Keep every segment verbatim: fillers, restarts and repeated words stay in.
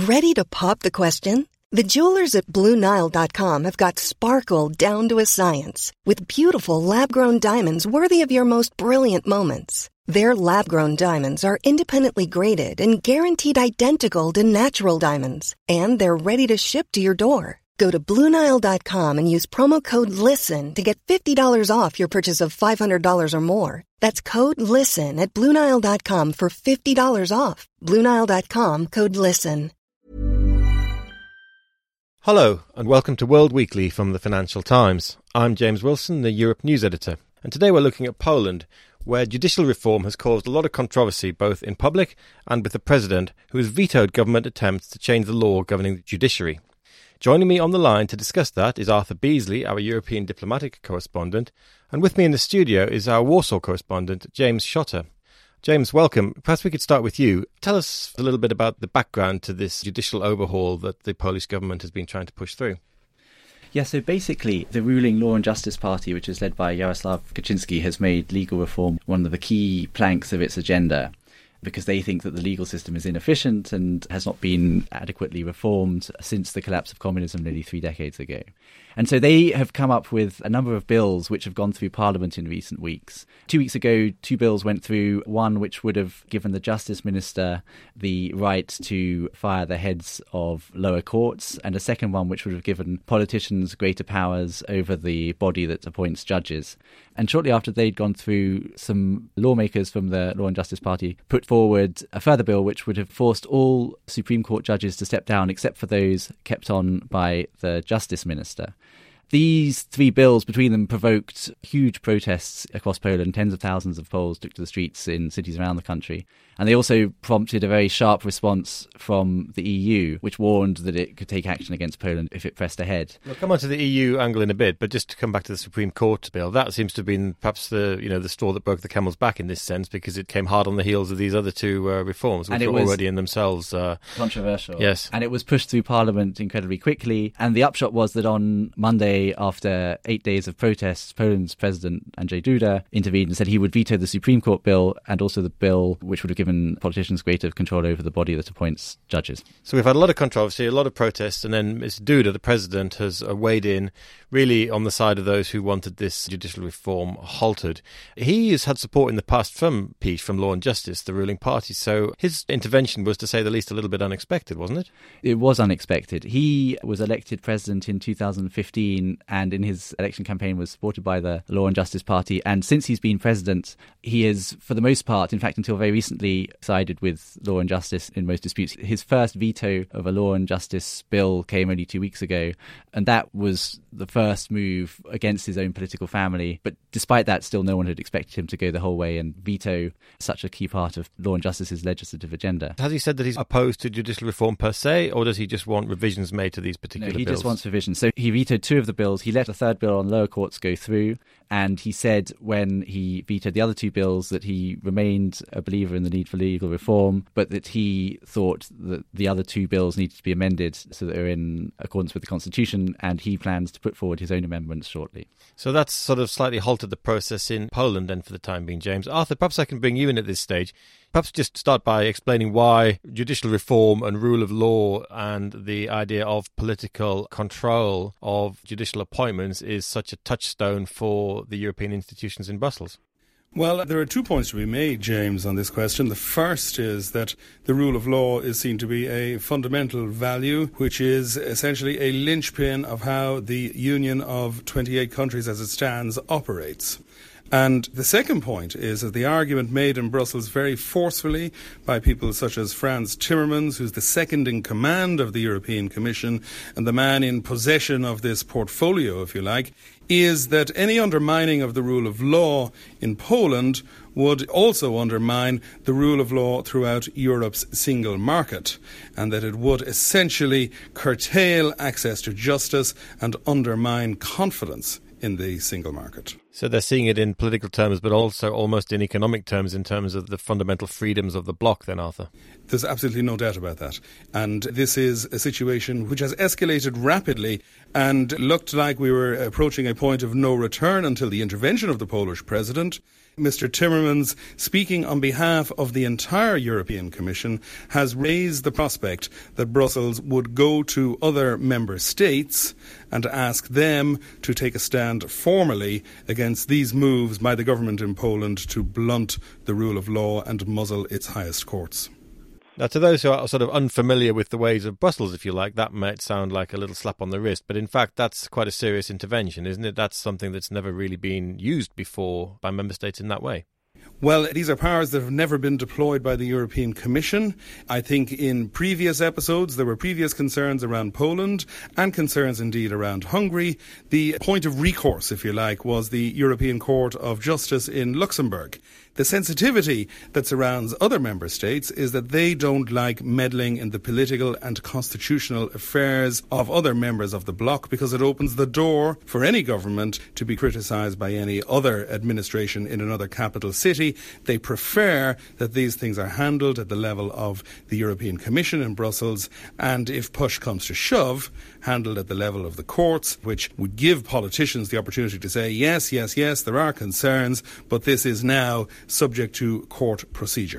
Ready to pop the question? The jewelers at Blue Nile dot com have got sparkle down to a science with beautiful lab-grown diamonds worthy of your most brilliant moments. Their lab-grown diamonds are independently graded and guaranteed identical to natural diamonds, and they're ready to ship to your door. Go to Blue Nile dot com and use promo code LISTEN to get fifty dollars off your purchase of five hundred dollars or more. That's code LISTEN at Blue Nile dot com for fifty dollars off. Blue Nile dot com, code LISTEN. Hello, and welcome to World Weekly from the Financial Times. I'm James Wilson, the Europe News Editor, and today we're looking at Poland, where judicial reform has caused a lot of controversy both in public and with the president, who has vetoed government attempts to change the law governing the judiciary. Joining me on the line to discuss that is Arthur Beasley, our European diplomatic correspondent, and with me in the studio is our Warsaw correspondent, James Schotter. James, welcome. Perhaps we could start with you. Tell us a little bit about the background to this judicial overhaul that the Polish government has been trying to push through. Yeah, so basically the ruling Law and Justice Party, which is led by Jarosław Kaczyński, has made legal reform one of the key planks of its agenda, because they think that the legal system is inefficient and has not been adequately reformed since the collapse of communism nearly three decades ago. And so they have come up with a number of bills which have gone through Parliament in recent weeks. Two weeks ago, two bills went through, one which would have given the Justice Minister the right to fire the heads of lower courts, and a second one which would have given politicians greater powers over the body that appoints judges. And shortly after they'd gone through, some lawmakers from the Law and Justice Party put forward a further bill which would have forced all Supreme Court judges to step down except for those kept on by the Justice Minister. These three bills between them provoked huge protests across Poland. Tens of thousands of Poles took to the streets in cities around the country. And they also prompted a very sharp response from the E U, which warned that it could take action against Poland if it pressed ahead. We'll come on to the E U angle in a bit, but just to come back to the Supreme Court bill, that seems to have been perhaps the you know the straw that broke the camel's back in this sense, because it came hard on the heels of these other two uh, reforms, which were already in themselves uh, controversial. Yes. And it was pushed through Parliament incredibly quickly. And the upshot was that on Monday, after eight days of protests, Poland's President Andrzej Duda intervened and said he would veto the Supreme Court bill and also the bill which would have given politicians greater control over the body that appoints judges. So we've had a lot of controversy, a lot of protests, and then Mister Duda, the president, has uh, weighed in really on the side of those who wanted this judicial reform halted. He has had support in the past from PiS, from Law and Justice, the ruling party, so his intervention was, to say the least, a little bit unexpected, wasn't it? It was unexpected. He was elected president in two thousand fifteen, and in his election campaign was supported by the Law and Justice Party, and since he's been president, he has, for the most part, in fact until very recently, sided with Law and Justice in most disputes. His first veto of a Law and Justice bill came only two weeks ago, and that was the first move against his own political family. But despite that, still no one had expected him to go the whole way and veto such a key part of Law and Justice's legislative agenda. Has he said that he's opposed to judicial reform per se, or does he just want revisions made to these particular bills? No, he bills? just wants revisions. So he vetoed two of the bills. He let a third bill on lower courts go through, and he said when he vetoed the other two bills that he remained a believer in the need for legal reform, but that he thought that the other two bills needed to be amended so that they're in accordance with the Constitution, and he plans to put forward his own amendments shortly. So that's sort of slightly halted the process in Poland then for the time being, James. Arthur, perhaps I can bring you in at this stage. Perhaps just start by explaining why judicial reform and rule of law and the idea of political control of judicial appointments is such a touchstone for the European institutions in Brussels. Well, there are two points to be made, James, on this question. The first is that the rule of law is seen to be a fundamental value, which is essentially a linchpin of how the Union of twenty-eight countries as it stands operates. And the second point is that the argument made in Brussels very forcefully by people such as Franz Timmermans, who's the second in command of the European Commission and the man in possession of this portfolio, if you like, is that any undermining of the rule of law in Poland would also undermine the rule of law throughout Europe's single market, and that it would essentially curtail access to justice and undermine confidence in the single market. So they're seeing it in political terms, but also almost in economic terms, in terms of the fundamental freedoms of the bloc then, Arthur. There's absolutely no doubt about that. And this is a situation which has escalated rapidly and looked like we were approaching a point of no return until the intervention of the Polish president. Mister Timmermans, speaking on behalf of the entire European Commission, has raised the prospect that Brussels would go to other member states and ask them to take a stand formally against these moves by the government in Poland to blunt the rule of law and muzzle its highest courts. Now, to those who are sort of unfamiliar with the ways of Brussels, if you like, that might sound like a little slap on the wrist. But in fact, that's quite a serious intervention, isn't it? That's something that's never really been used before by member states in that way. Well, these are powers that have never been deployed by the European Commission. I think in previous episodes there were previous concerns around Poland and concerns indeed around Hungary. The point of recourse, if you like, was the European Court of Justice in Luxembourg. The sensitivity that surrounds other member states is that they don't like meddling in the political and constitutional affairs of other members of the bloc because it opens the door for any government to be criticised by any other administration in another capital city. They prefer that these things are handled at the level of the European Commission in Brussels, and if push comes to shove, handled at the level of the courts, which would give politicians the opportunity to say, yes, yes, yes, there are concerns, but this is now subject to court procedure.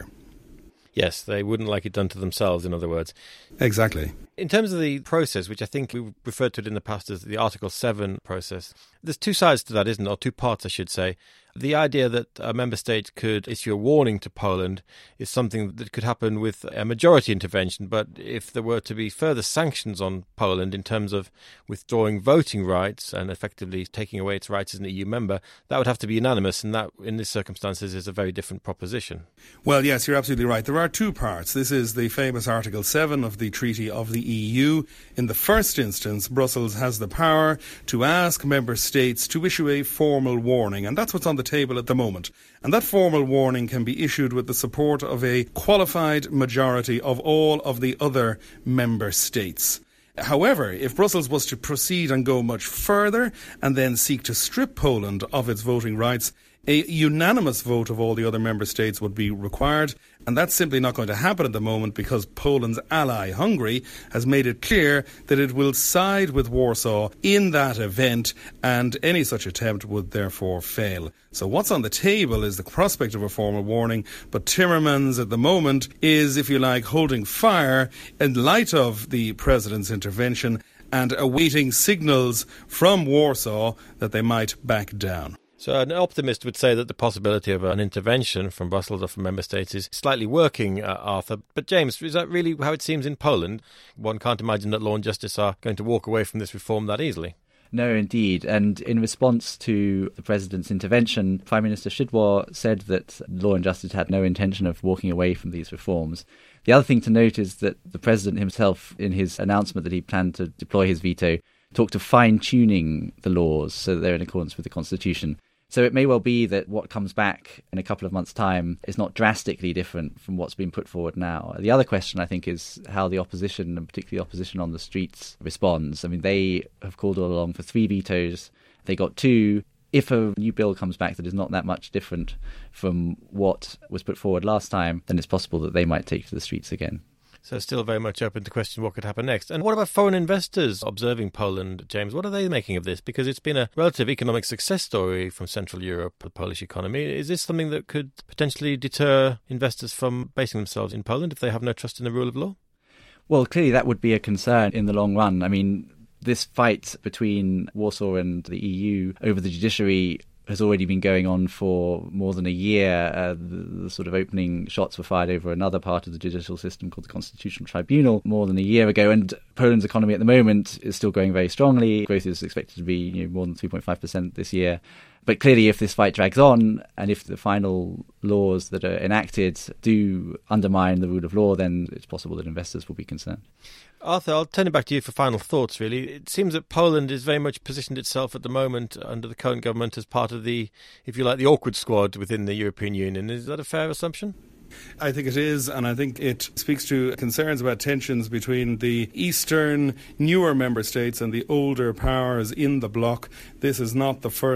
Yes, they wouldn't like it done to themselves, in other words. Exactly. In terms of the process, which I think we referred to it in the past as the Article seven process, there's two sides to that, isn't there? Or two parts, I should say. The idea that a member state could issue a warning to Poland is something that could happen with a majority intervention, but if there were to be further sanctions on Poland in terms of withdrawing voting rights and effectively taking away its rights as an E U member, that would have to be unanimous, and that, in these circumstances, is a very different proposition. Well, yes, you're absolutely right. There are two parts. This is the famous Article seven of the Treaty of the E U. In the first instance, Brussels has the power to ask member states to issue a formal warning, and that's what's on the table at the moment. And that formal warning can be issued with the support of a qualified majority of all of the other member states. However, if Brussels was to proceed and go much further and then seek to strip Poland of its voting rights, a unanimous vote of all the other member states would be required, and that's simply not going to happen at the moment because Poland's ally, Hungary, has made it clear that it will side with Warsaw in that event, and any such attempt would therefore fail. So what's on the table is the prospect of a formal warning, but Timmermans at the moment is, if you like, holding fire in light of the president's intervention and awaiting signals from Warsaw that they might back down. So an optimist would say that the possibility of an intervention from Brussels or from member states is slightly working, uh, Arthur. But James, is that really how it seems in Poland? One can't imagine that Law and Justice are going to walk away from this reform that easily. No, indeed. And in response to the president's intervention, Prime Minister Szydło said that Law and Justice had no intention of walking away from these reforms. The other thing to note is that the president himself, in his announcement that he planned to deploy his veto, talked of fine-tuning the laws so that they're in accordance with the Constitution. So it may well be that what comes back in a couple of months' time is not drastically different from what's been put forward now. The other question, I think, is how the opposition, and particularly the opposition on the streets, responds. I mean, they have called all along for three vetoes. They got two. If a new bill comes back that is not that much different from what was put forward last time, then it's possible that they might take to the streets again. So still very much open to question what could happen next. And what about foreign investors observing Poland, James? What are they making of this? Because it's been a relative economic success story from Central Europe, the Polish economy. Is this something that could potentially deter investors from basing themselves in Poland if they have no trust in the rule of law? Well, clearly that would be a concern in the long run. I mean, this fight between Warsaw and the E U over the judiciary has already been going on for more than a year. Uh, the, the sort of opening shots were fired over another part of the judicial system called the Constitutional Tribunal more than a year ago. And Poland's economy at the moment is still growing very strongly. Growth is expected to be you know, more than three point five percent this year. But clearly, if this fight drags on and if the final laws that are enacted do undermine the rule of law, then it's possible that investors will be concerned. Arthur, I'll turn it back to you for final thoughts, really. It seems that Poland is very much positioned itself at the moment under the current government as part of the, if you like, the awkward squad within the European Union. Is that a fair assumption? I think it is, and I think it speaks to concerns about tensions between the eastern, newer member states and the older powers in the bloc. This is not the first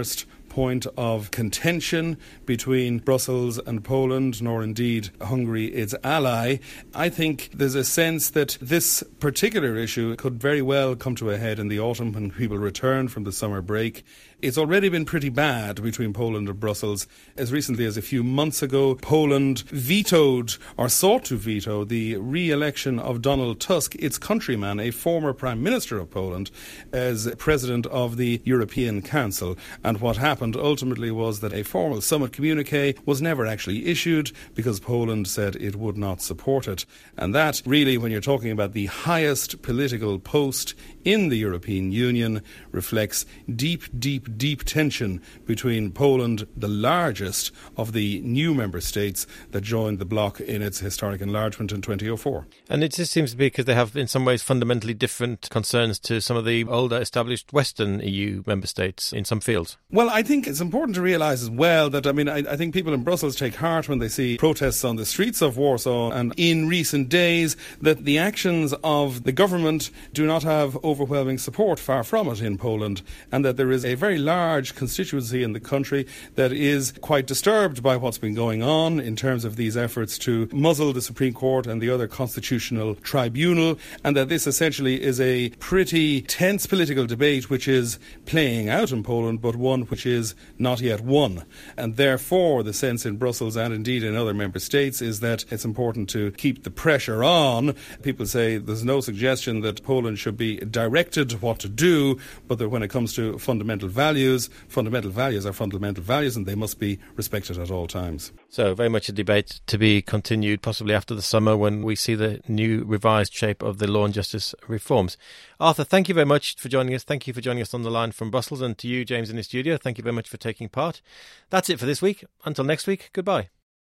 point of contention between Brussels and Poland, nor indeed Hungary, its ally. I think there's a sense that this particular issue could very well come to a head in the autumn when people return from the summer break. It's already been pretty bad between Poland and Brussels. As recently as a few months ago, Poland vetoed or sought to veto the re-election of Donald Tusk, its countryman, a former Prime Minister of Poland, as President of the European Council. And what happened ultimately was that a formal summit communique was never actually issued because Poland said it would not support it. And that really, when you're talking about the highest political post in the European Union, reflects deep, deep, deep tension between Poland, the largest of the new member states that joined the bloc in its historic enlargement in twenty oh four. And it just seems to be because they have in some ways fundamentally different concerns to some of the older established Western E U member states in some fields. Well, I think it's important to realise as well that, I mean, I, I think people in Brussels take heart when they see protests on the streets of Warsaw and in recent days that the actions of the government do not have overwhelming support, far from it, in Poland, and that there is a very large constituency in the country that is quite disturbed by what's been going on in terms of these efforts to muzzle the Supreme Court and the other constitutional tribunal, and that this essentially is a pretty tense political debate which is playing out in Poland, but one which is not yet won. And therefore the sense in Brussels and indeed in other member states is that it's important to keep the pressure on. People say there's no suggestion that Poland should be directed what to do, but that when it comes to fundamental values, fundamental values are fundamental values and they must be respected at all times. So very much a debate to be continued, possibly after the summer when we see the new revised shape of the law and justice reforms. Arthur, thank you very much for joining us. Thank you for joining us on the line from Brussels, and to you, James, in the studio, thank you very much for taking part. That's it for this week. Until next week, goodbye.